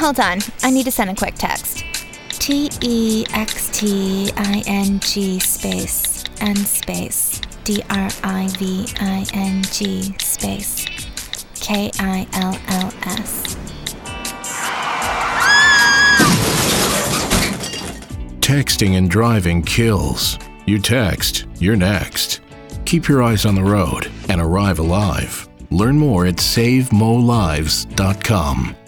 Hold on. I need to send a quick text. TEXTING space N space DRIVING space KILLS. Texting and driving kills. You text, you're next. Keep your eyes on the road and arrive alive. Learn more at SaveMoLives.com.